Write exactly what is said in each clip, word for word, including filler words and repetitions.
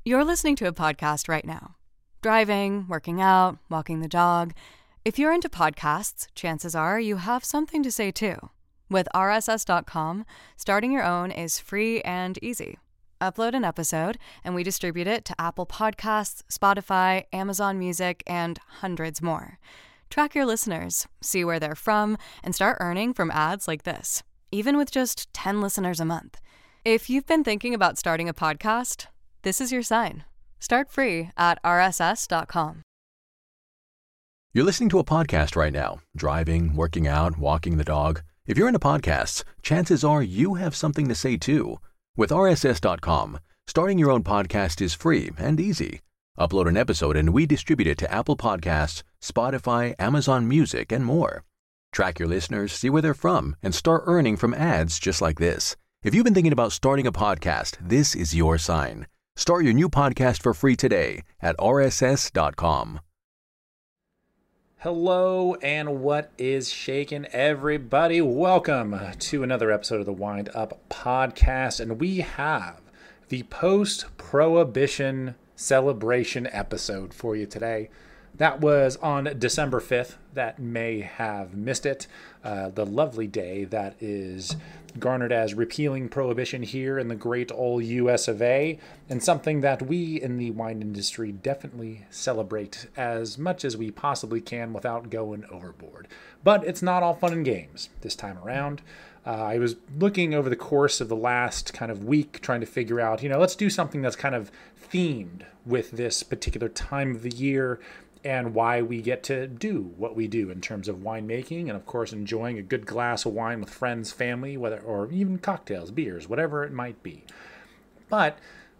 You're listening to a podcast right now. Driving, working out, walking the dog. If you're into podcasts, chances are you have something to say too. With R S S dot com, starting your own is free and easy. Upload an episode, and we distribute it to Apple Podcasts, Spotify, Amazon Music, and hundreds more. Track your listeners, see where they're from, and start earning from ads like this, even with just ten listeners a month. If you've been thinking about starting a podcast, this is your sign. Start free at R S S dot com. You're listening to a podcast right now, driving, working out, walking the dog. If you're into podcasts, chances are you have something to say too. With R S S dot com, starting your own podcast is free and easy. Upload an episode and we distribute it to Apple Podcasts, Spotify, Amazon Music, and more. Track your listeners, see where they're from, and start earning from ads just like this. If you've been thinking about starting a podcast, this is your sign. Start your new podcast for free today at R S S dot com. Hello, and what is shaking, everybody? Welcome to another episode of the Wind Up Podcast, and we have the post-prohibition celebration episode for you today. That was on December fifth. That may have missed it. Uh, the lovely day that is garnered as repealing prohibition here in the great old U S of A, and something that we in the wine industry definitely celebrate as much as we possibly can without going overboard. But it's not all fun and games this time around. Uh, I was looking over the course of the last kind of week trying to figure out, you know, let's do something that's kind of themed with this particular time of the year and why we get to do what we do in terms of winemaking and, of course, enjoying a good glass of wine with friends, family, whether or even cocktails, beers, whatever it might be. But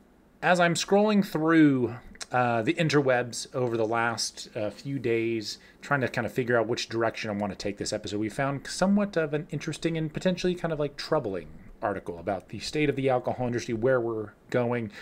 as I'm scrolling through uh, the interwebs over the last uh, few days, trying to kind of figure out which direction I want to take this episode, we found somewhat of an interesting and potentially kind of like troubling article about the state of the alcohol industry, where we're going,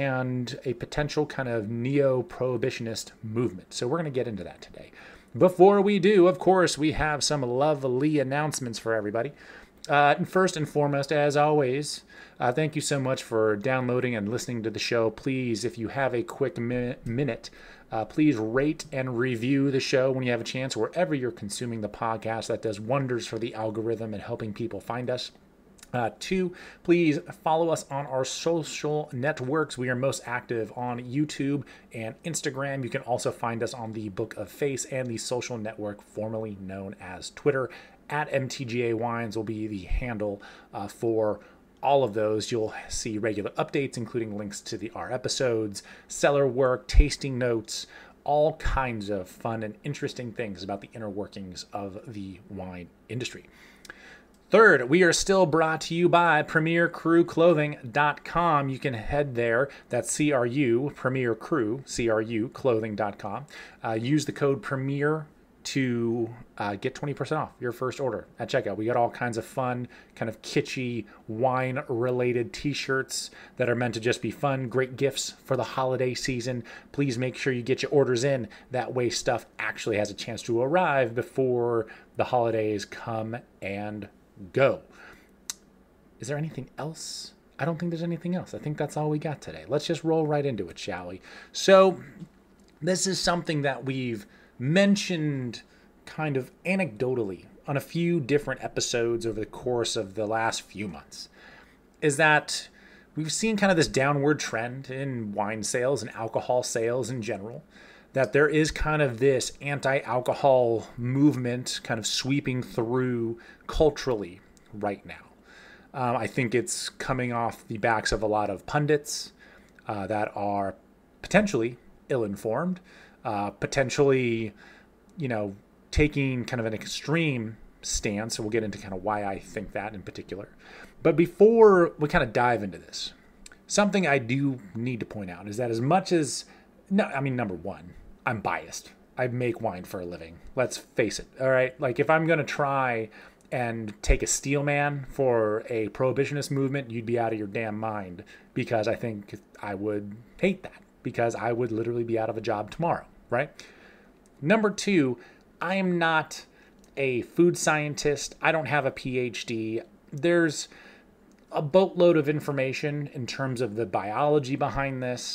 and a potential kind of neo-prohibitionist movement. So we're going to get into that today. Before we do, of course, we have some lovely announcements for everybody. Uh, and first and foremost, as always, uh, thank you so much for downloading and listening to the show. Please, if you have a quick minute, minute, uh, please rate and review the show when you have a chance, wherever you're consuming the podcast. That does wonders for the algorithm and helping people find us. Uh, two, please follow us on our social networks. We are most active on YouTube and Instagram. You can also find us on the Book of Face and the social network formerly known as Twitter. At M T G A Wines will be the handle uh, for all of those. You'll see regular updates, including links to the our episodes, cellar work, tasting notes, all kinds of fun and interesting things about the inner workings of the wine industry. Third, we are still brought to you by Premier Crew Clothing dot com. You can head there. That's C R U, Premier Crew, C R U, Clothing dot com. Uh, use the code PREMIER to uh, get twenty percent off your first order at checkout. We got all kinds of fun, kind of kitschy, wine-related t-shirts that are meant to just be fun, great gifts for the holiday season. Please make sure you get your orders in. That way stuff actually has a chance to arrive before the holidays come and go. Is there anything else? I don't think there's anything else. I think that's all we got today. Let's just roll right into it, shall we? So this is something that we've mentioned kind of anecdotally on a few different episodes over the course of the last few months, is that we've seen kind of this downward trend in wine sales and alcohol sales in general, that there is kind of this anti-alcohol movement kind of sweeping through culturally right now. Um, I think it's coming off the backs of a lot of pundits uh, that are potentially ill-informed, uh, potentially, you know, taking kind of an extreme stance. So we'll get into kind of why I think that in particular. But before we kind of dive into this, something I do need to point out is that as much as, no, I mean, number one, I'm biased. I make wine for a living. Let's face it. All right. Like if I'm going to try and take a steel man for a prohibitionist movement, you'd be out of your damn mind, because I think I would hate that, because I would literally be out of a job tomorrow. Right. Number two, I am not a food scientist. I don't have a P H D. There's a boatload of information in terms of the biology behind this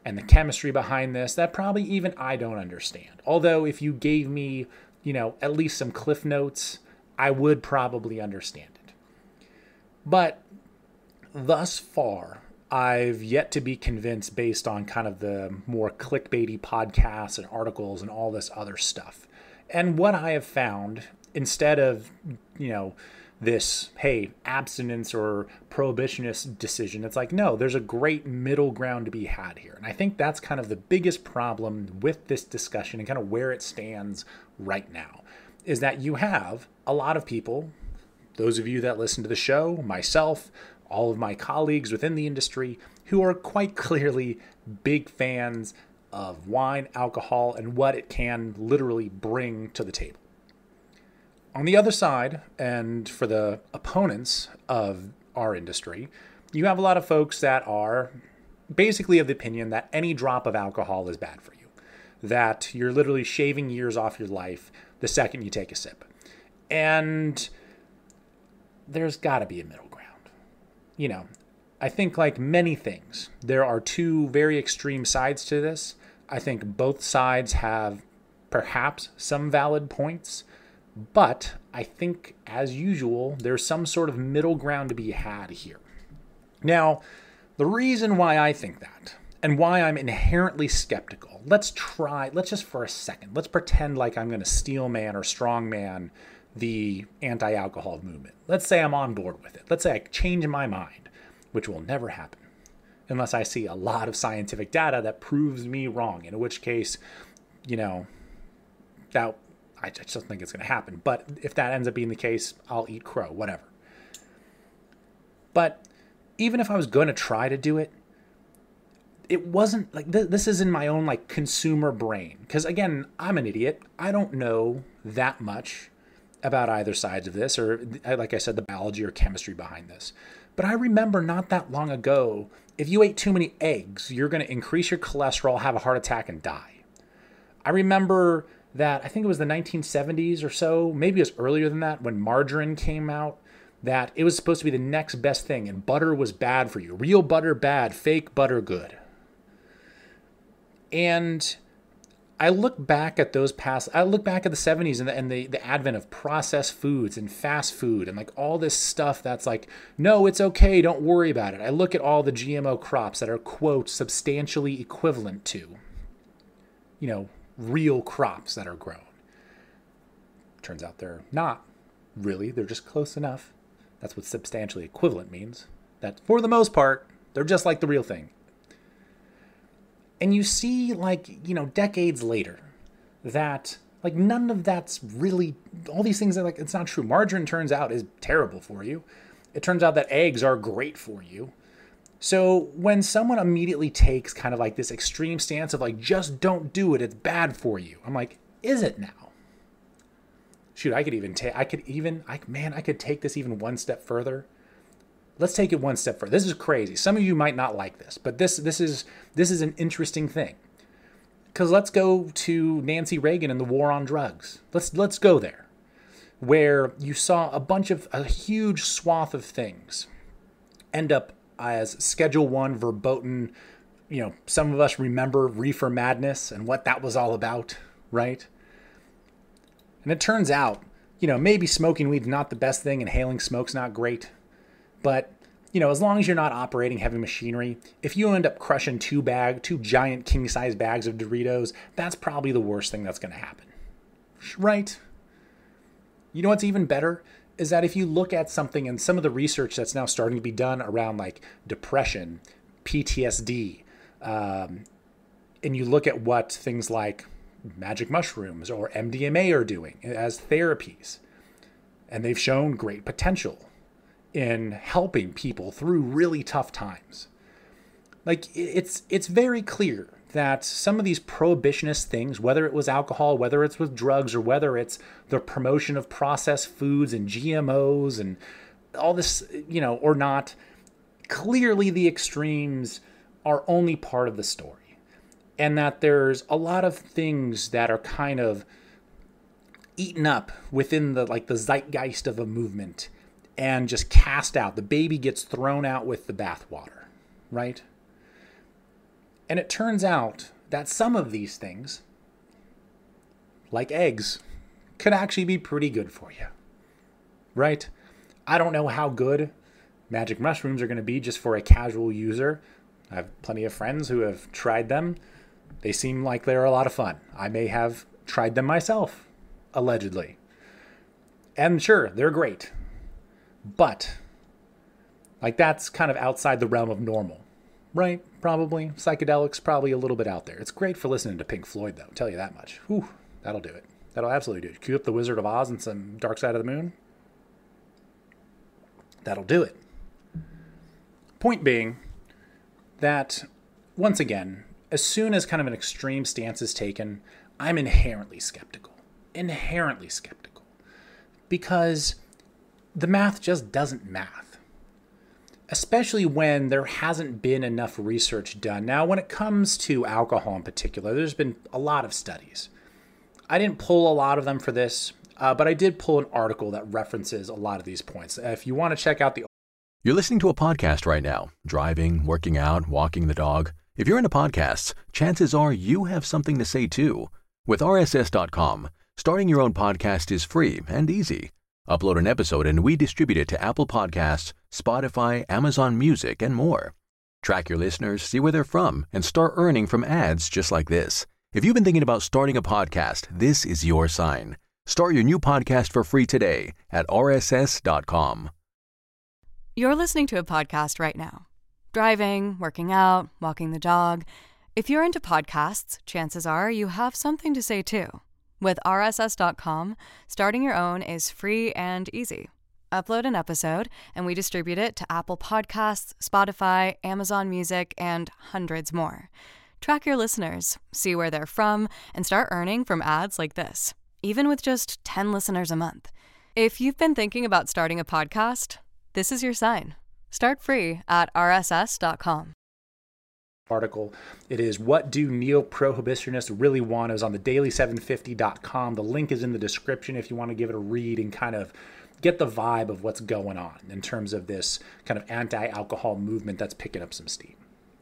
and the chemistry behind this that probably even I don't understand. Although if you gave me, you know, at least some cliff notes, I would probably understand it. But thus far, I've yet to be convinced based on kind of the more clickbaity podcasts and articles and all this other stuff. And what I have found, instead of, you know, this, hey, abstinence or prohibitionist decision, it's like, no, there's a great middle ground to be had here. And I think that's kind of the biggest problem with this discussion and kind of where it stands right now, is that you have a lot of people, those of you that listen to the show, myself, all of my colleagues within the industry, who are quite clearly big fans of wine, alcohol, and what it can literally bring to the table. On the other side, and for the opponents of our industry, you have a lot of folks that are basically of the opinion that any drop of alcohol is bad for you, that you're literally shaving years off your life the second you take a sip. And there's got to be a middle ground. You know, I think like many things, there are two very extreme sides to this. I think both sides have perhaps some valid points, but I think, as usual, there's some sort of middle ground to be had here. Now, the reason why I think that, and why I'm inherently skeptical, let's try, let's just for a second, let's pretend like I'm going to steel man or strong man the anti-alcohol movement. Let's say I'm on board with it. Let's say I change my mind, which will never happen unless I see a lot of scientific data that proves me wrong, in which case, you know, that I just don't think it's going to happen. But if that ends up being the case, I'll eat crow, whatever. But even if I was going to try to do it, it wasn't like th- this is in my own like consumer brain. Because again, I'm an idiot. I don't know that much about either sides of this, or like I said, the biology or chemistry behind this. But I remember not that long ago, if you ate too many eggs, you're going to increase your cholesterol, have a heart attack, and die. I remember that, I think it was the nineteen seventies or so, maybe it was earlier than that, when margarine came out, that it was supposed to be the next best thing, and butter was bad for you. Real butter bad, fake butter good. And I look back at those past, I look back at the seventies and the, and the, the advent of processed foods and fast food and like all this stuff that's like, no, it's okay, don't worry about it. I look at all the G M O crops that are, quote, substantially equivalent to, you know, real crops that are grown. Turns out they're not really, they're just close enough. That's what substantially equivalent means. That for the most part, they're just like the real thing. And you see, like, you know, decades later, that, like, none of that's really, all these things are like, it's not true. Margarine, turns out, is terrible for you. It turns out that eggs are great for you. So when someone immediately takes kind of like this extreme stance of like, just don't do it, it's bad for you, I'm like, is it now? Shoot, I could even take, I could even, I man, I could take this even one step further. Let's take it one step further. This is crazy. Some of you might not like this, but this this is this is an interesting thing. Because let's go to Nancy Reagan and the war on drugs. Let's let's go there, where you saw a bunch of a huge swath of things end up as Schedule One verboten. You know, some of us remember Reefer Madness and what that was all about, right? And it turns out, you know, maybe smoking weed's not the best thing, inhaling smoke's not great. But, you know, as long as you're not operating heavy machinery, if you end up crushing two bag, two giant king-size bags of Doritos, that's probably the worst thing that's going to happen. Right? You know what's even better? Is that if you look at something and some of the research that's now starting to be done around like depression, P T S D, um, and you look at what things like magic mushrooms or M D M A are doing as therapies, and they've shown great potential in helping people through really tough times. Like, it's it's very clear that some of these prohibitionist things, whether it was alcohol, whether it's with drugs, or whether it's the promotion of processed foods and G M Os and all this, you know, or not, clearly the extremes are only part of the story. And that there's a lot of things that are kind of eaten up within the, like, the zeitgeist of a movement and just cast out. The baby gets thrown out with the bathwater, right? And it turns out that some of these things, like eggs, could actually be pretty good for you, right? I don't know how good magic mushrooms are going to be just for a casual user. I have plenty of friends who have tried them. They seem like they're a lot of fun. I may have tried them myself, allegedly. And sure, they're great. But, like, that's kind of outside the realm of normal, right? Probably. Psychedelics, probably a little bit out there. It's great for listening to Pink Floyd, though. I'll tell you that much. Whew, that'll do it. That'll absolutely do it. Cue up the Wizard of Oz and some Dark Side of the Moon. That'll do it. Point being that, once again, as soon as kind of an extreme stance is taken, I'm inherently skeptical. Inherently skeptical. Because the math just doesn't math. Especially when there hasn't been enough research done. Now, when it comes to alcohol in particular, there's been a lot of studies. I didn't pull a lot of them for this, uh, but I did pull an article that references a lot of these points. If you want to check out the... You're listening to a podcast right now, driving, working out, walking the dog. If you're into podcasts, chances are you have something to say too. With R S S dot com, starting your own podcast is free and easy. Upload an episode and we distribute it to Apple Podcasts, Spotify, Amazon Music, and more. Track your listeners, see where they're from, and start earning from ads just like this. If you've been thinking about starting a podcast, this is your sign. Start your new podcast for free today at R S S dot com. You're listening to a podcast right now. Driving, working out, walking the dog. If you're into podcasts, chances are you have something to say too. With R S S dot com, starting your own is free and easy. Upload an episode, and we distribute it to Apple Podcasts, Spotify, Amazon Music, and hundreds more. Track your listeners, see where they're from, and start earning from ads like this, even with just ten listeners a month. If you've been thinking about starting a podcast, this is your sign. Start free at R S S dot com. Article. It is What Do Neo-Prohibitionists Really Want? It was on the daily seven fifty dot com. The link is in the description if you want to give it a read and kind of get the vibe of what's going on in terms of this kind of anti-alcohol movement that's picking up some steam.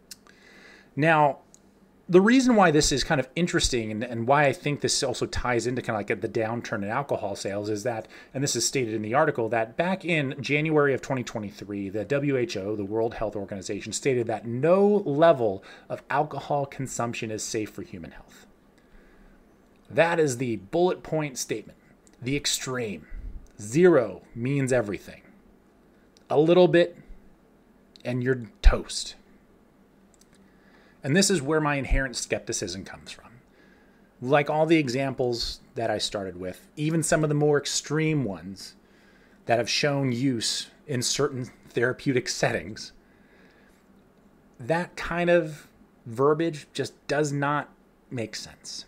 Now, the reason why this is kind of interesting and, and why I think this also ties into kind of like the downturn in alcohol sales is that, and this is stated in the article, that back in January of twenty twenty-three, the W H O, the World Health Organization, stated that no level of alcohol consumption is safe for human health. That is the bullet point statement, the extreme. Zero means everything. A little bit, and you're toast. And this is where my inherent skepticism comes from. Like all the examples that I started with, even some of the more extreme ones that have shown use in certain therapeutic settings, that kind of verbiage just does not make sense.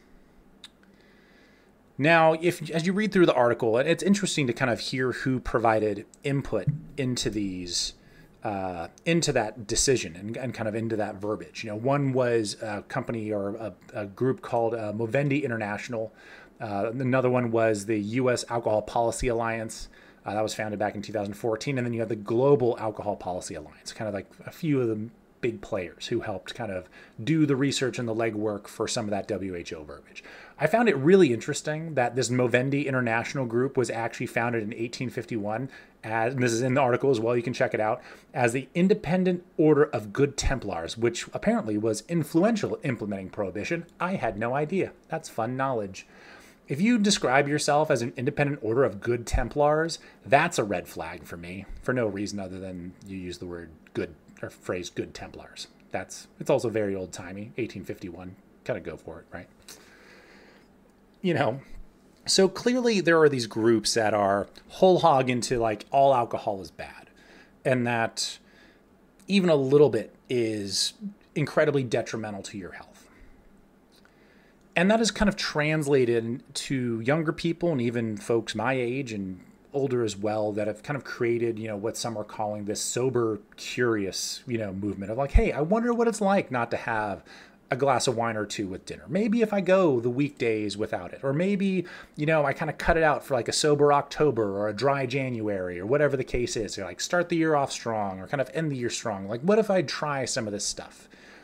Now, if as you read through the article, and it's interesting to kind of hear who provided input into these Uh, into that decision and, and kind of into that verbiage. You know, one was a company or a, a group called uh, Movendi International. Uh, another one was the U S Alcohol Policy Alliance. Uh, that was founded back in two thousand fourteen. And then you have the Global Alcohol Policy Alliance, kind of like a few of the big players who helped kind of do the research and the legwork for some of that W H O verbiage. I found it really interesting that this Movendi International group was actually founded in eighteen fifty-one, as, and this is in the article as well, you can check it out, as the Independent Order of Good Templars, which apparently was influential in implementing prohibition. I had no idea. That's fun knowledge. If you describe yourself as an Independent Order of Good Templars, that's a red flag for me, for no reason other than you use the word good, or phrase Good Templars. That's, it's also very old-timey, eighteen fifty-one. Kind of go for it, right? You know, so clearly there are these groups that are whole hog into like all alcohol is bad, and that even a little bit is incredibly detrimental to your health. And that is kind of translated to younger people and even folks my age and older as well that have kind of created, you know, what some are calling this sober curious, you know, movement of like, hey, I wonder what it's like not to have a glass of wine or two with dinner. Maybe if I go the weekdays without it, or maybe, you know, I kind of cut it out for like a sober October or a dry January or whatever the case is. Or like start the year off strong or kind of end the year strong. Like what if I try some of this stuff?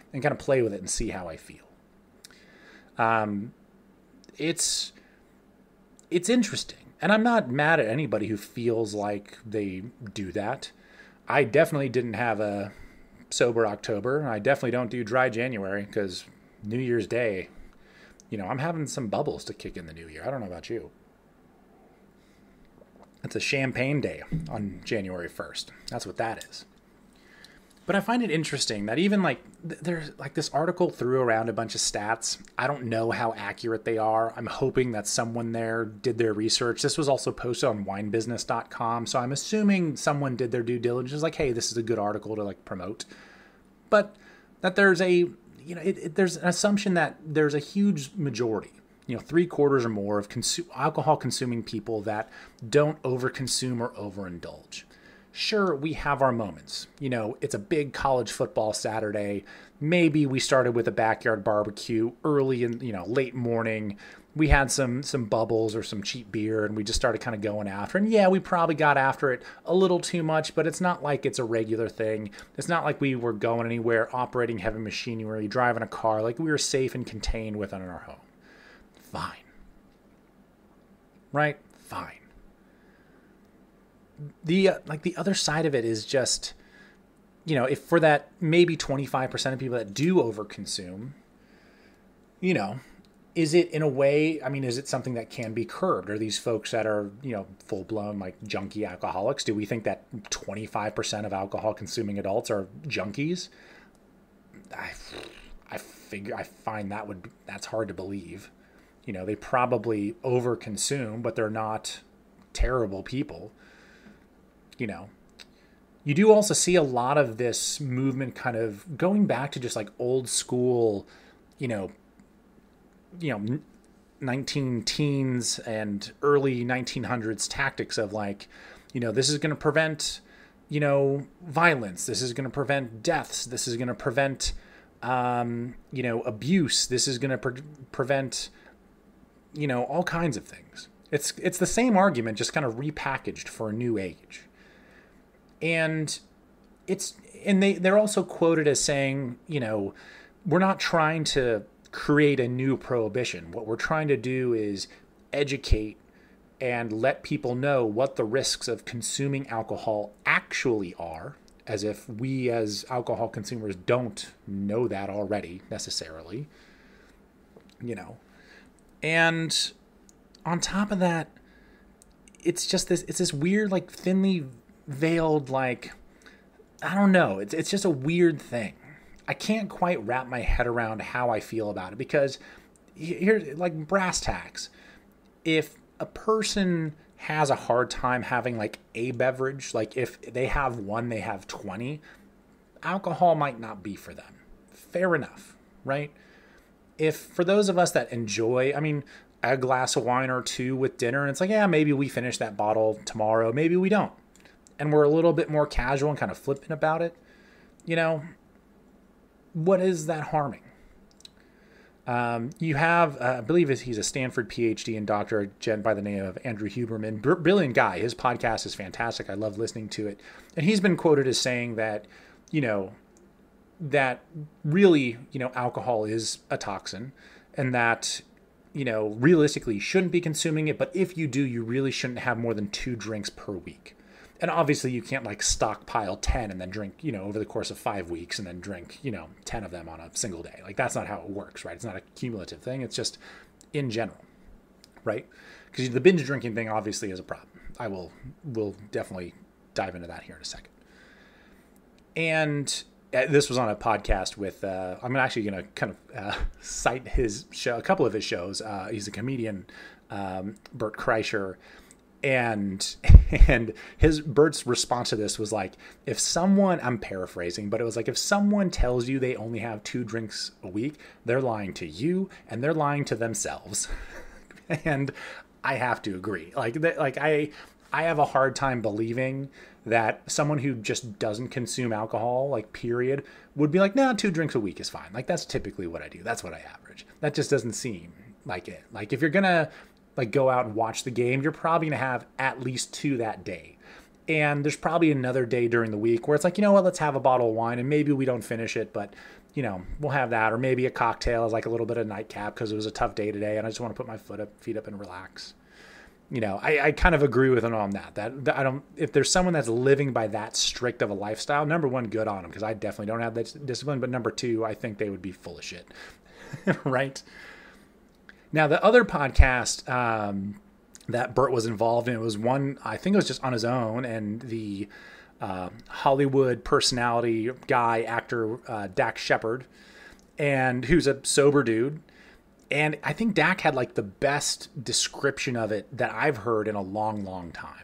and kind of play with it and see how I feel. Um, it's, it's interesting. And I'm not mad at anybody who feels like they do that. I definitely didn't have a sober October. I definitely don't do dry January because New Year's Day, you know, I'm having some bubbles to kick in the new year. I don't know about you. It's a champagne day on January first. That's what that is. But I find it interesting that even like th- there's like this article threw around a bunch of stats. I don't know how accurate they are. I'm hoping that someone there did their research. This was also posted on wine business dot com. So I'm assuming someone did their due diligence, like, hey, this is a good article to like promote. But that there's a, you know, it, it, there's an assumption that there's a huge majority, you know, three quarters or more of consu- alcohol consuming people that don't overconsume or overindulge. Sure, we have our moments. You know, it's a big college football Saturday. Maybe we started with a backyard barbecue early in, you know, late morning. We had some some bubbles or some cheap beer and we just started kind of going after. And yeah, we probably got after it a little too much, but it's not like it's a regular thing. It's not like we were going anywhere, operating heavy machinery, driving a car. Like we were safe and contained within our home. Fine. Right? Fine. The uh, like the other side of it is just, you know, if for that maybe twenty-five percent of people that do overconsume, you know, is it in a way, I mean, is it something that can be curbed? Are these folks that are, you know, full blown like junkie alcoholics? Do we think that twenty-five percent of alcohol consuming adults are junkies? I, I figure, I find that would, that's hard to believe. You know, they probably overconsume, but they're not terrible people. You know, you do also see a lot of this movement kind of going back to just like old school, you know, you know, nineteen teens and early nineteen hundreds tactics of like, you know, this is going to prevent, you know, violence. This is going to prevent deaths. This is going to prevent, um, you know, abuse. This is going to pre- prevent, you know, all kinds of things. It's, it's the same argument, just kind of repackaged for a new age. And it's, and they, they're also quoted as saying, you know, we're not trying to create a new prohibition. What we're trying to do is educate and let people know what the risks of consuming alcohol actually are, as if we as alcohol consumers don't know that already necessarily, you know. And on top of that, it's just this, it's this weird, like thinly veiled, like, I don't know. It's it's just a weird thing. I can't quite wrap my head around how I feel about it because here, like brass tacks, if a person has a hard time having like a beverage, like if they have one, they have twenty, alcohol might not be for them. Fair enough, right? If for those of us that enjoy, I mean, a glass of wine or two with dinner, and it's like, yeah, maybe we finish that bottle tomorrow, maybe we don't. And we're a little bit more casual and kind of flippant about it, you know, what is that harming? Um, you have, uh, I believe he's a Stanford P H D and doctor, a gent by the name of Andrew Huberman. Br- brilliant guy. His podcast is fantastic. I love listening to it. And he's been quoted as saying that, you know, that really, you know, alcohol is a toxin and that, you know, realistically you shouldn't be consuming it. But if you do, you really shouldn't have more than two drinks per week. And obviously you can't like stockpile ten and then drink, you know, over the course of five weeks and then drink, you know, ten of them on a single day. Like that's not how it works, right? It's not a cumulative thing. It's just in general, right? Because the binge drinking thing obviously is a problem. I will, will definitely dive into that here in a second. And this was on a podcast with, uh, I'm actually going to kind of uh, cite his show, a couple of his shows. Uh, he's a comedian, um, Bert Kreischer. And and his Bert's response to this was like, if someone, I'm paraphrasing, but it was like, if someone tells you they only have two drinks a week, they're lying to you and they're lying to themselves. And I have to agree. Like like I I have a hard time believing that someone who just doesn't consume alcohol, like period, would be like, nah, two drinks a week is fine. Like that's typically what I do. That's what I average. That just doesn't seem like it. Like if you're gonna like go out and watch the game, you're probably going to have at least two that day. And there's probably another day during the week where it's like, you know what, let's have a bottle of wine and maybe we don't finish it, but you know, we'll have that, or maybe a cocktail as like a little bit of nightcap because it was a tough day today and I just want to put my foot up, feet up and relax. You know, I, I kind of agree with him on that. That, that I don't, if there's someone that's living by that strict of a lifestyle, number one, good on them, because I definitely don't have that discipline. But number two, I think they would be full of shit. Right? Now, the other podcast um, that Bert was involved in, it was one, I think it was just on his own, and the uh, Hollywood personality guy, actor, uh, Dax Shepard, and who's a sober dude. And I think Dak had like the best description of it that I've heard in a long, long time.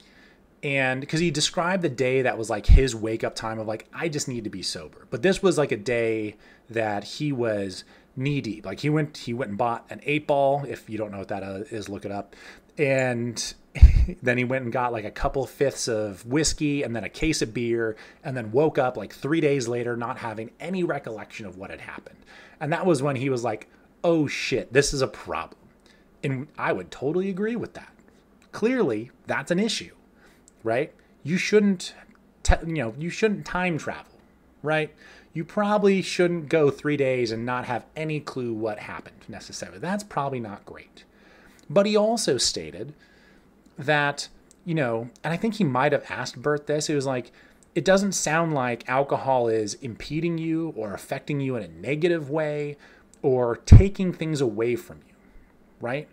And because he described the day that was like his wake up time of like, I just need to be sober. But this was like a day that he was knee deep. Like he went, he went and bought an eight ball. If you don't know what that is, look it up. And then he went and got like a couple fifths of whiskey and then a case of beer, and then woke up like three days later, not having any recollection of what had happened. And that was when he was like, oh shit, this is a problem. And I would totally agree with that. Clearly, that's an issue, right? You shouldn't, te- you know, you shouldn't time travel, right? You probably shouldn't go three days and not have any clue what happened necessarily. That's probably not great. But he also stated that, you know, and I think he might have asked Bert this. It was like, it doesn't sound like alcohol is impeding you or affecting you in a negative way, or taking things away from you, right?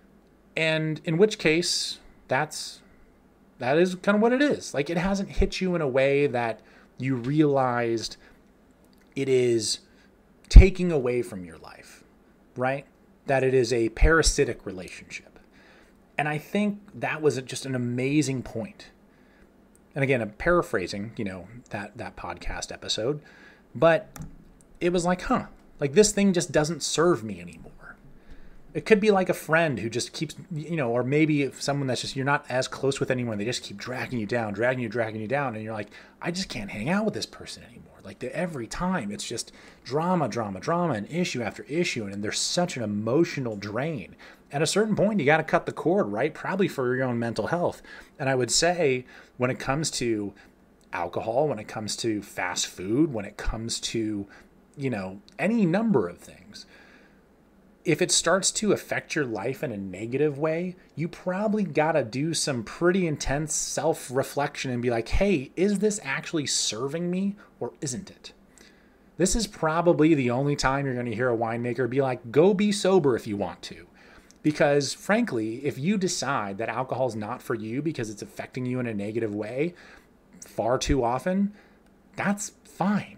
And in which case, that's, that is kind of what it is. Like, it hasn't hit you in a way that you realized it is taking away from your life, right? That it is a parasitic relationship. And I think that was just an amazing point. And again, I'm paraphrasing, you know, that, that podcast episode, but it was like, huh, like this thing just doesn't serve me anymore. It could be like a friend who just keeps, you know, or maybe if someone that's just, you're not as close with anyone, they just keep dragging you down, dragging you, dragging you down. And you're like, I just can't hang out with this person anymore. Like the, every time it's just drama, drama, drama, and issue after issue. And there's such an emotional drain. At a certain point, you got to cut the cord, right? Probably for your own mental health. And I would say when it comes to alcohol, when it comes to fast food, when it comes to, you know, any number of things, if it starts to affect your life in a negative way, you probably got to do some pretty intense self-reflection and be like, hey, is this actually serving me or isn't it? This is probably the only time you're going to hear a winemaker be like, go be sober if you want to. Because frankly, if you decide that alcohol is not for you because it's affecting you in a negative way far too often, that's fine.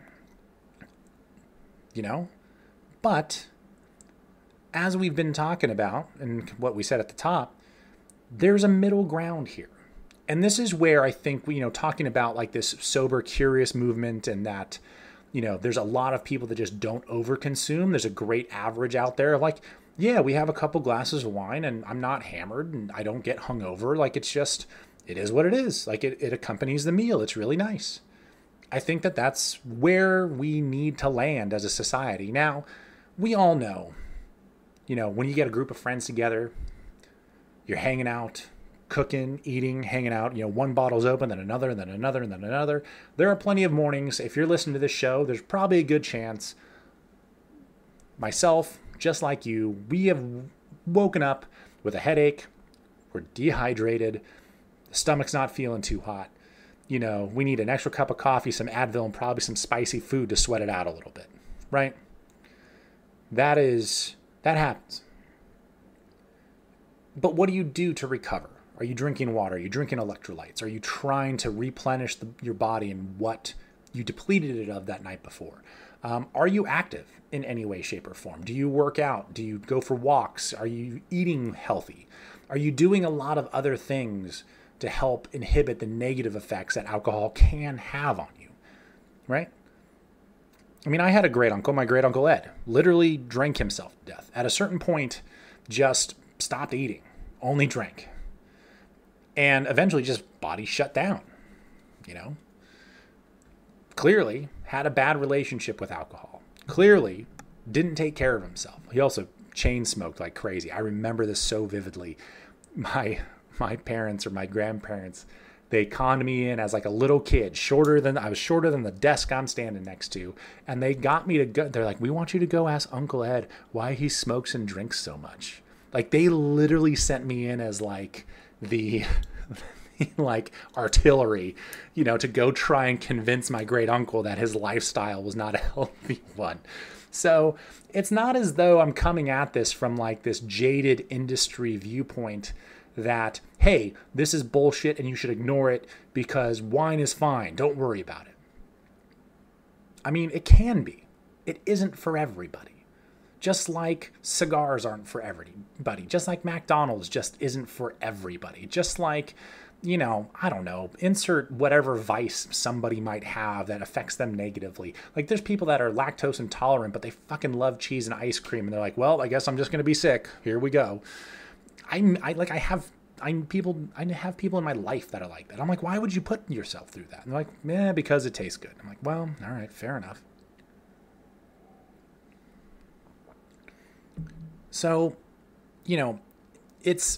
You know, but as we've been talking about and what we said at the top, there's a middle ground here. And this is where I think, you know, talking about like this sober, curious movement and that, you know, there's a lot of people that just don't overconsume. There's a great average out there of like, yeah, we have a couple glasses of wine and I'm not hammered and I don't get hungover. Like it's just, it is what it is. Like it, it accompanies the meal. It's really nice. I think that that's where we need to land as a society. Now, we all know, you know, when you get a group of friends together, you're hanging out, cooking, eating, hanging out, you know, one bottle's open, then another, and then another, and then another. There are plenty of mornings. If you're listening to this show, there's probably a good chance, myself, just like you, we have woken up with a headache, we're dehydrated, the stomach's not feeling too hot. You know, we need an extra cup of coffee, some Advil, and probably some spicy food to sweat it out a little bit, right? That is, that happens. But what do you do to recover? Are you drinking water? Are you drinking electrolytes? Are you trying to replenish the, your body and what you depleted it of that night before? Um, are you active in any way, shape, or form? Do you work out? Do you go for walks? Are you eating healthy? Are you doing a lot of other things to help inhibit the negative effects that alcohol can have on you, right? I mean, I had a great uncle, my great uncle Ed, literally drank himself to death. At a certain point, just stopped eating, only drank. And eventually just body shut down, you know? Clearly had a bad relationship with alcohol. Clearly didn't take care of himself. He also chain smoked like crazy. I remember this so vividly. My my parents or my grandparents, They conned me in as like a little kid, shorter than I was shorter than the desk I'm standing next to. And they got me to go. They're like, we want you to go ask Uncle Ed why he smokes and drinks so much. Like they literally sent me in as like the like artillery, you know, to go try and convince my great uncle that his lifestyle was not a healthy one. So it's not as though I'm coming at this from like this jaded industry viewpoint that, hey, this is bullshit and you should ignore it because wine is fine. Don't worry about it. I mean, it can be. It isn't for everybody. Just like cigars aren't for everybody. Just like McDonald's just isn't for everybody. Just like, you know, I don't know, insert whatever vice somebody might have that affects them negatively. Like there's people that are lactose intolerant, but they fucking love cheese and ice cream. And they're like, well, I guess I'm just going to be sick. Here we go. I, I like, I have, I people, I have people in my life that are like that. I'm like, why would you put yourself through that? And they're like, yeah, because it tastes good. I'm like, well, all right, fair enough. So, you know, it's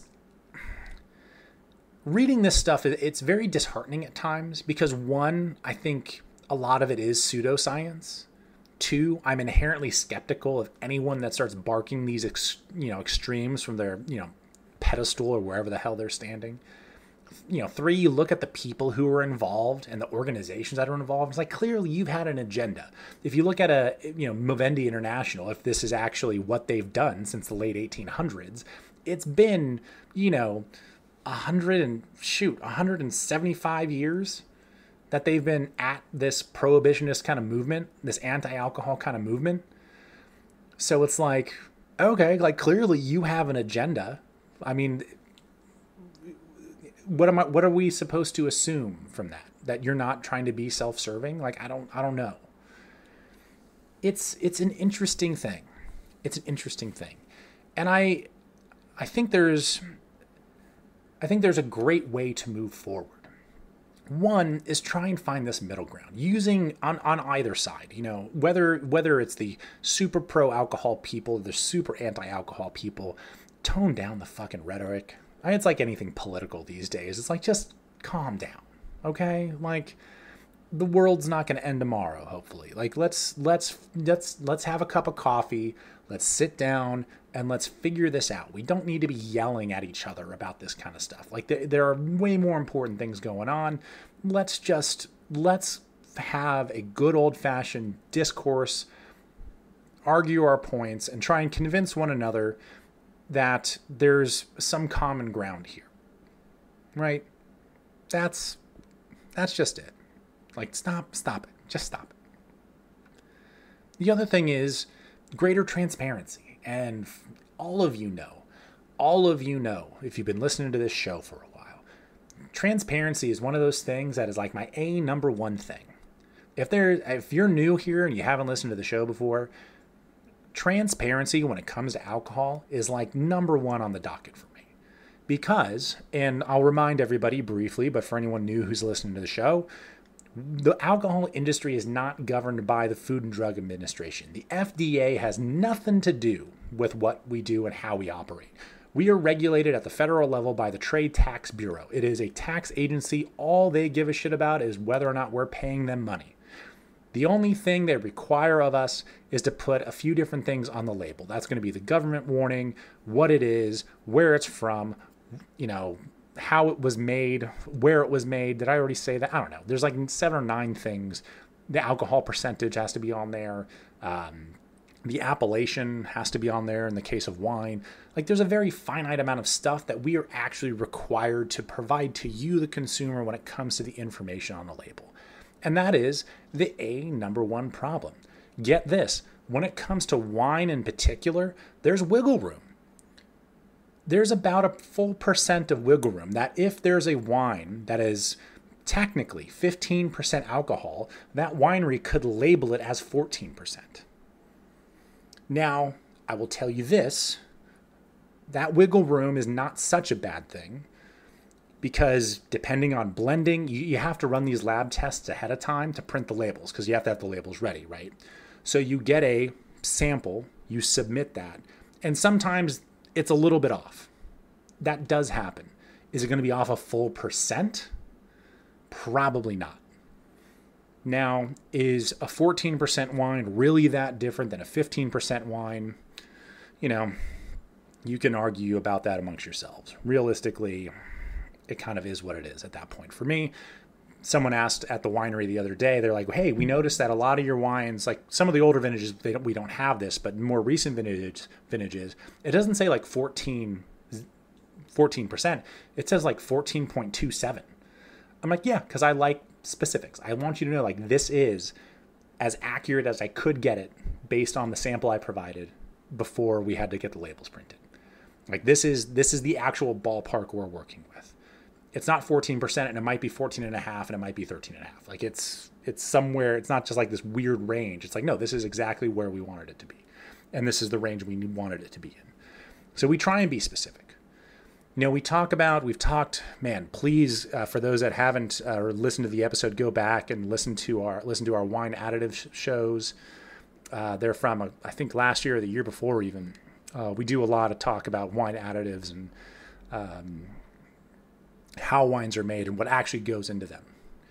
reading this stuff. It's very disheartening at times because one, I think a lot of it is pseudoscience. Two, I'm inherently skeptical of anyone that starts barking these, ex, you know, extremes from their, you know, pedestal or wherever the hell they're standing. You know, three, you look at the people who are involved and the organizations that are involved. It's like, clearly you've had an agenda. If you look at a, you know, Movendi International, if this is actually what they've done since the late eighteen hundreds, it's been, you know, a hundred and shoot, one hundred seventy-five years that they've been at this prohibitionist kind of movement, this anti-alcohol kind of movement. So it's like, okay, like clearly you have an agenda. I mean, what am I, what are we supposed to assume from that? That you're not trying to be self-serving? Like, I don't, I don't know. It's, it's an interesting thing. It's an interesting thing. And I, I think there's, I think there's a great way to move forward. One is try and find this middle ground using on, on either side, you know, whether, whether it's the super pro alcohol people, the super anti-alcohol people, tone down the fucking rhetoric. It's like anything political these days. It's like, just calm down, okay? Like, the world's not going to end tomorrow, hopefully. Like, let's let's let's let's have a cup of coffee. Let's sit down and let's figure this out. We don't need to be yelling at each other about this kind of stuff. Like, there, there are way more important things going on. Let's just let's have a good old-fashioned discourse, argue our points, and try and convince one another that there's some common ground here, right? That's, that's just it. Like, stop, stop it. Just stop it. The other thing is greater transparency. And all of you know, all of you know, if you've been listening to this show for a while, transparency is one of those things that is like my A number one thing. If there, if you're new here and you haven't listened to the show before, transparency when it comes to alcohol is like number one on the docket for me. Because, and I'll remind everybody briefly, but for anyone new who's listening to the show, the alcohol industry is not governed by the Food and Drug Administration. The F D A has nothing to do with what we do and how we operate. We are regulated at the federal level by the Trade Tax Bureau. It is a tax agency. All they give a shit about is whether or not we're paying them money. The only thing they require of us is to put a few different things on the label. That's going to be the government warning, what it is, where it's from, you know, how it was made, where it was made. Did I already say that? I don't know. There's like seven or nine things. The alcohol percentage has to be on there. Um, the appellation has to be on there in the case of wine. Like, there's a very finite amount of stuff that we are actually required to provide to you, the consumer, when it comes to the information on the label. And that is the A number one problem. Get this, when it comes to wine in particular, there's wiggle room. There's about a full percent of wiggle room that if there's a wine that is technically fifteen percent alcohol, that winery could label it as fourteen percent. Now, I will tell you this, that wiggle room is not such a bad thing. Because depending on blending, you, you have to run these lab tests ahead of time to print the labels because you have to have the labels ready, right? So you get a sample, you submit that, and sometimes it's a little bit off. That does happen. Is it going to be off a full percent? Probably not. Now, is a fourteen percent wine really that different than a fifteen percent wine? You know, you can argue about that amongst yourselves. Realistically, it kind of is what it is at that point. For me, someone asked at the winery the other day, they're like, hey, we noticed that a lot of your wines, like some of the older vintages, they don't, we don't have this, but more recent vintages, vintages, it doesn't say like fourteen, fourteen percent. It says like fourteen point two seven. I'm like, yeah, because I like specifics. I want you to know, like, this is as accurate as I could get it based on the sample I provided before we had to get the labels printed. Like, this is this is the actual ballpark we're working with. It's not fourteen percent, and it might be fourteen and a half, and it might be thirteen and a half. Like, it's it's somewhere. It's not just like this weird range. It's like, no, this is exactly where we wanted it to be, and this is the range we wanted it to be in. So we try and be specific. You know, we talk about, we've talked, man, please, uh, for those that haven't uh, listened to the episode, go back and listen to our, listen to our wine additive sh- shows. Uh, they're from, uh, I think last year or the year before even. Uh, we do a lot of talk about wine additives and um, how wines are made and what actually goes into them.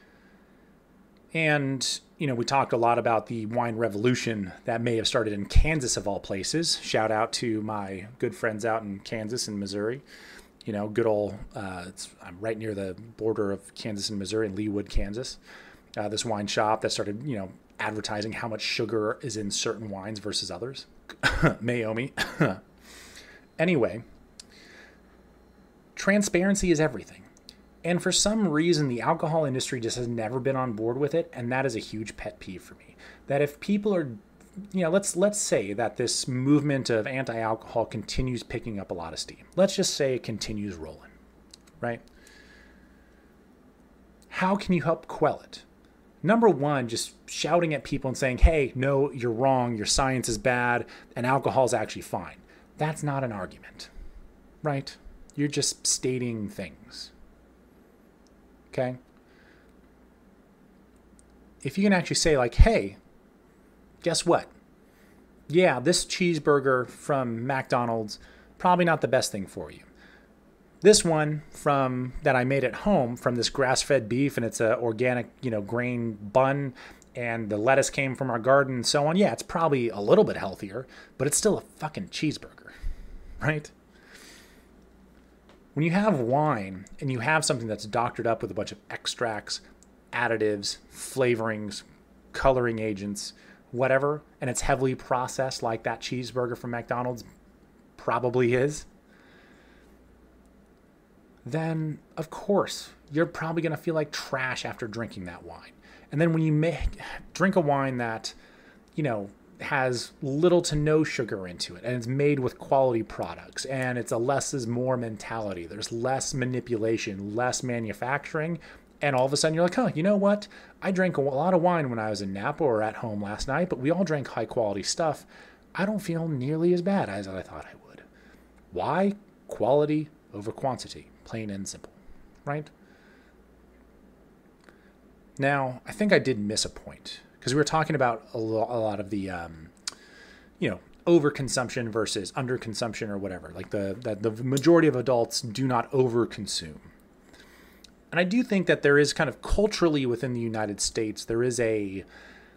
And, you know, we talked a lot about the wine revolution that may have started in Kansas of all places. Shout out to my good friends out in Kansas and Missouri. You know, good old, uh, it's, I'm right near the border of Kansas and Missouri in Leawood, Kansas. Uh, this wine shop that started, you know, advertising how much sugar is in certain wines versus others. Mayomi. Anyway, transparency is everything. And for some reason, the alcohol industry just has never been on board with it. And that is a huge pet peeve for me. That if people are, you know, let's let's say that this movement of anti-alcohol continues picking up a lot of steam. Let's just say it continues rolling, right? How can you help quell it? Number one, just shouting at people and saying, hey, no, you're wrong, your science is bad, and alcohol is actually fine. That's not an argument, right? You're just stating things, okay? If you can actually say like, hey, guess what? Yeah, this cheeseburger from McDonald's, probably not the best thing for you. This one from that I made at home from this grass-fed beef, and it's a organic, you know, grain bun, and the lettuce came from our garden and so on. Yeah, it's probably a little bit healthier, but it's still a fucking cheeseburger, right? When you have wine and you have something that's doctored up with a bunch of extracts, additives, flavorings, coloring agents, whatever, and it's heavily processed like that cheeseburger from McDonald's probably is, then of course you're probably going to feel like trash after drinking that wine. And then when you make, drink a wine that, you know, has little to no sugar into it, and it's made with quality products, and it's a less is more mentality, there's less manipulation, less manufacturing, and all of a sudden you're like, huh, you know what? I drank a lot of wine when I was in Napa or at home last night, but we all drank high quality stuff. I don't feel nearly as bad as I thought I would. Why? Quality over quantity, plain and simple, right? Now, I think I did miss a point because we were talking about a, lo- a lot of the, um, you know, overconsumption versus underconsumption or whatever. Like the, the the majority of adults do not overconsume. And I do think that there is kind of culturally within the United States, there is a,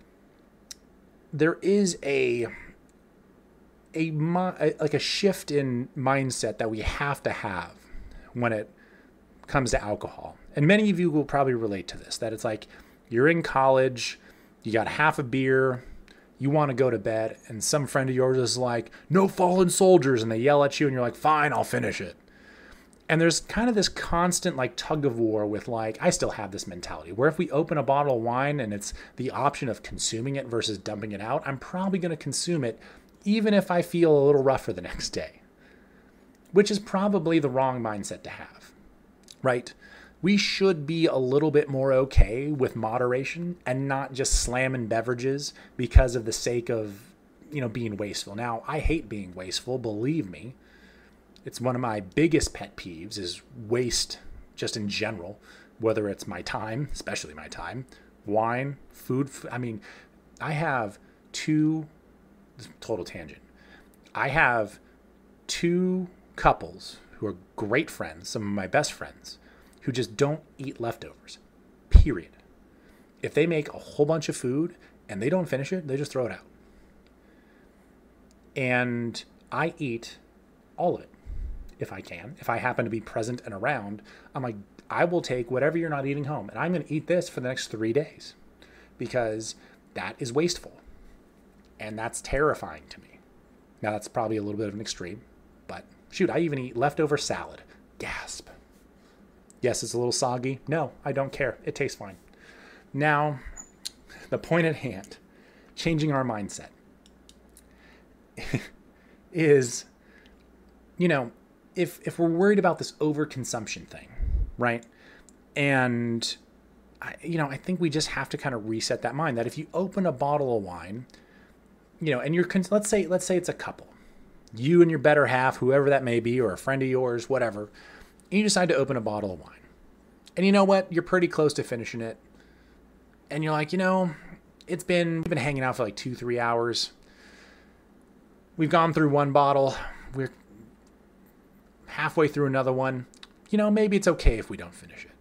there is a, a, like a shift in mindset that we have to have when it comes to alcohol. And many of you will probably relate to this, that it's like you're in college, you got half a beer, you want to go to bed, and some friend of yours is like, no fallen soldiers, and they yell at you, and you're like, fine, I'll finish it. And there's kind of this constant like tug of war with like, I still have this mentality where if we open a bottle of wine and it's the option of consuming it versus dumping it out, I'm probably going to consume it even if I feel a little rougher the next day, which is probably the wrong mindset to have, right? We should be a little bit more okay with moderation and not just slamming beverages because of the sake of, you know, being wasteful. Now, I hate being wasteful, believe me. It's one of my biggest pet peeves is waste just in general, whether it's my time, especially my time, wine, food. I mean, I have two, total tangent. I have two couples who are great friends, some of my best friends, who just don't eat leftovers, period. If they make a whole bunch of food and they don't finish it, they just throw it out. And I eat all of it if I can. If I happen to be present and around, I'm like, I will take whatever you're not eating home, and I'm going to eat this for the next three days because that is wasteful. And that's terrifying to me. Now, that's probably a little bit of an extreme, but shoot, I even eat leftover salad. Gasp. Yes, it's a little soggy. No, I don't care. It tastes fine. Now, the point at hand, changing our mindset, is, you know, if if we're worried about this overconsumption thing, right? And, I, you know, I think we just have to kind of reset that mind that if you open a bottle of wine, you know, and you're, let's say, let's say it's a couple, you and your better half, whoever that may be, or a friend of yours, whatever, and you decide to open a bottle of wine. And you know what? You're pretty close to finishing it. And you're like, you know, it's been, we've been hanging out for like two, three hours. We've gone through one bottle. We're halfway through another one. You know, maybe it's okay if we don't finish it.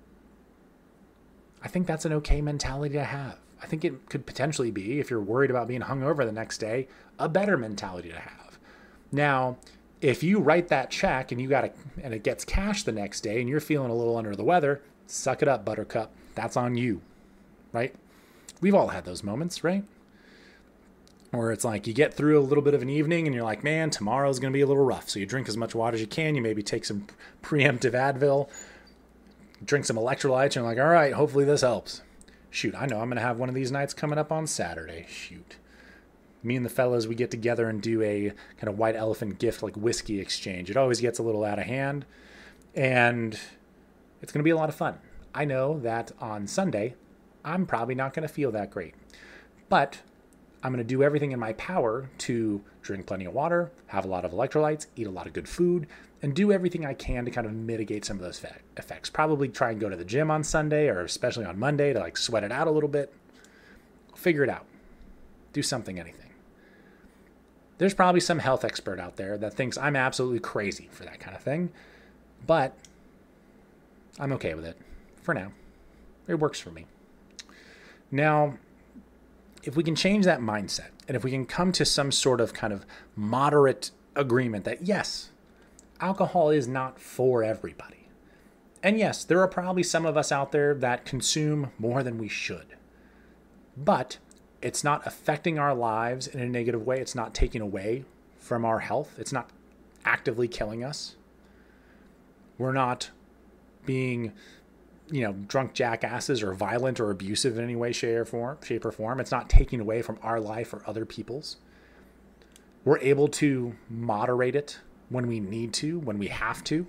I think that's an okay mentality to have. I think it could potentially be, if you're worried about being hungover the next day, a better mentality to have. Now, if you write that check and you got it, and it gets cashed the next day and you're feeling a little under the weather, suck it up, buttercup. That's on you, right? We've all had those moments, right? Where it's like you get through a little bit of an evening and you're like, man, tomorrow's going to be a little rough. So you drink as much water as you can. You maybe take some preemptive Advil, drink some electrolytes, and you're like, all right, hopefully this helps. Shoot, I know I'm going to have one of these nights coming up on Saturday. Shoot. Me and the fellas, we get together and do a kind of white elephant gift, like whiskey exchange. It always gets a little out of hand, and it's going to be a lot of fun. I know that on Sunday, I'm probably not going to feel that great, but I'm going to do everything in my power to drink plenty of water, have a lot of electrolytes, eat a lot of good food, and do everything I can to kind of mitigate some of those effects. Probably try and go to the gym on Sunday, or especially on Monday, to like sweat it out a little bit. Figure it out. Do something, anything. There's probably some health expert out there that thinks I'm absolutely crazy for that kind of thing, but I'm okay with it for now. It works for me. Now, if we can change that mindset, and if we can come to some sort of kind of moderate agreement that, yes, alcohol is not for everybody. And yes, there are probably some of us out there that consume more than we should. But it's not affecting our lives in a negative way. It's not taking away from our health. It's not actively killing us. We're not being, you know, drunk jackasses or violent or abusive in any way, shape or form, shape or form. It's not taking away from our life or other people's. We're able to moderate it when we need to, when we have to.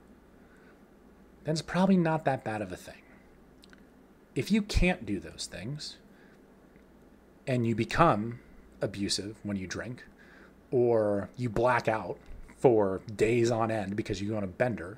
Then it's probably not that bad of a thing. If you can't do those things, and you become abusive when you drink, or you black out for days on end because you go on a bender,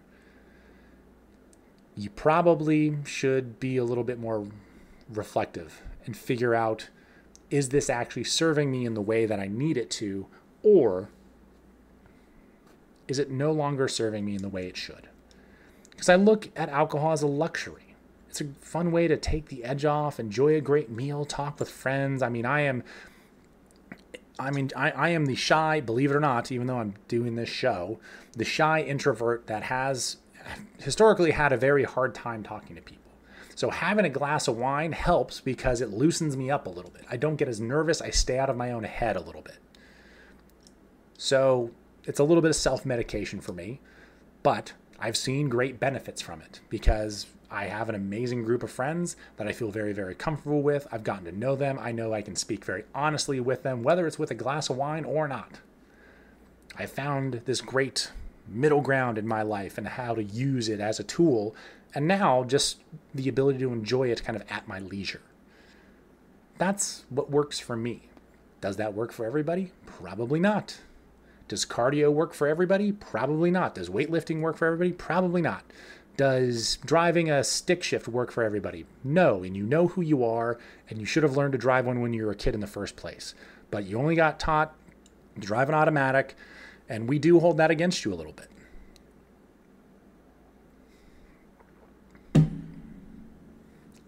you probably should be a little bit more reflective and figure out, is this actually serving me in the way that I need it to, or is it no longer serving me in the way it should? Because I look at alcohol as a luxury. It's a fun way to take the edge off, enjoy a great meal, talk with friends. I mean, I am, I mean, I, I am the shy, believe it or not, even though I'm doing this show, the shy introvert that has historically had a very hard time talking to people. So having a glass of wine helps because it loosens me up a little bit. I don't get as nervous. I stay out of my own head a little bit. So it's a little bit of self-medication for me, but I've seen great benefits from it because I have an amazing group of friends that I feel very, very comfortable with. I've gotten to know them. I know I can speak very honestly with them, whether it's with a glass of wine or not. I found this great middle ground in my life and how to use it as a tool, and now just the ability to enjoy it kind of at my leisure. That's what works for me. Does that work for everybody? Probably not. Does cardio work for everybody? Probably not. Does weightlifting work for everybody? Probably not. Does driving a stick shift work for everybody? No, and you know who you are, and you should have learned to drive one when you were a kid in the first place. But you only got taught to drive an automatic, and we do hold that against you a little bit.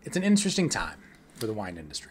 it's an interesting time for the wine industry.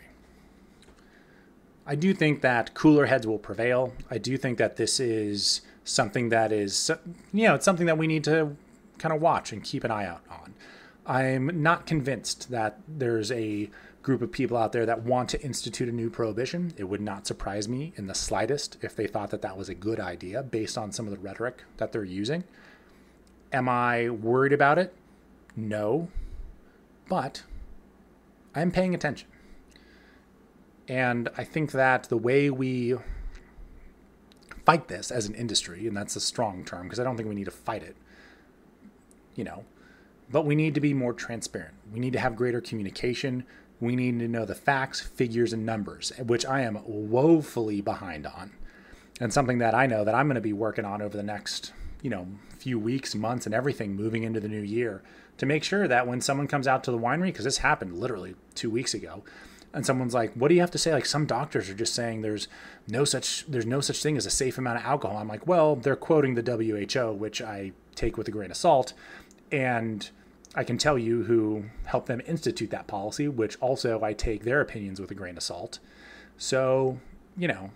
I do think that cooler heads will prevail. I do think that this is something that is, you know, it's something that we need to kind of watch and keep an eye out on. I'm not convinced that there's a group of people out there that want to institute a new prohibition. It would not surprise me in the slightest if they thought that that was a good idea based on some of the rhetoric that they're using. Am I worried about it? No, but I'm paying attention. And I think that the way we fight this as an industry, and that's a strong term because I don't think we need to fight it, you know, but we need to be more transparent. We need to have greater communication. We need to know the facts, figures, and numbers, which I am woefully behind on. And something that I know that I'm going to be working on over the next, you know, few weeks, months, and everything moving into the new year to make sure that when someone comes out to the winery, because this happened literally two weeks ago, and someone's like, what do you have to say? Like, some doctors are just saying there's no such there's no such thing as a safe amount of alcohol. I'm like, well, they're quoting the W H O, which I take with a grain of salt. And I can tell you who helped them institute that policy, which also I take their opinions with a grain of salt. So, you know,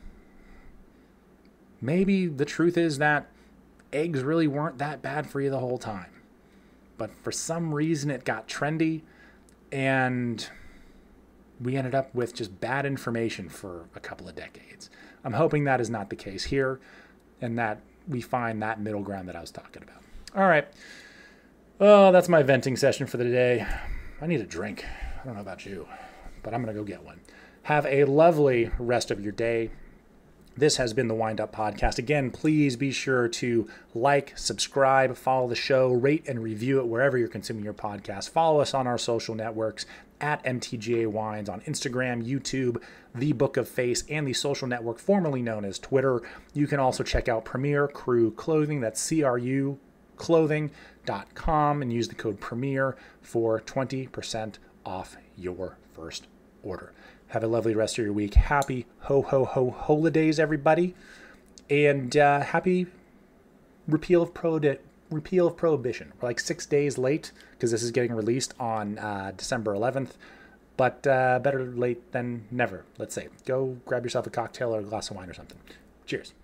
maybe the truth is that eggs really weren't that bad for you the whole time. But for some reason it got trendy, and we ended up with just bad information for a couple of decades. I'm hoping that is not the case here, and that we find that middle ground that I was talking about. All right. Well, that's my venting session for the day. I need a drink. I don't know about you, but I'm going to go get one. Have a lovely rest of your day. This has been the Wind Up Podcast. Again, please be sure to like, subscribe, follow the show, rate and review it wherever you're consuming your podcast. Follow us on our social networks at M T G A Wines on Instagram, YouTube, The Book of Face, and the social network formerly known as Twitter. You can also check out Premier Crew Clothing. That's C R U clothing dot com and use the code PREMIER for twenty percent off your first order. Have a lovely rest of your week. Happy ho, ho, ho, holidays, everybody. And uh, happy repeal of, pro- repeal of prohibition. We're like six days late because this is getting released on uh, December eleventh. But uh, better late than never, let's say. Go grab yourself a cocktail or a glass of wine or something. Cheers.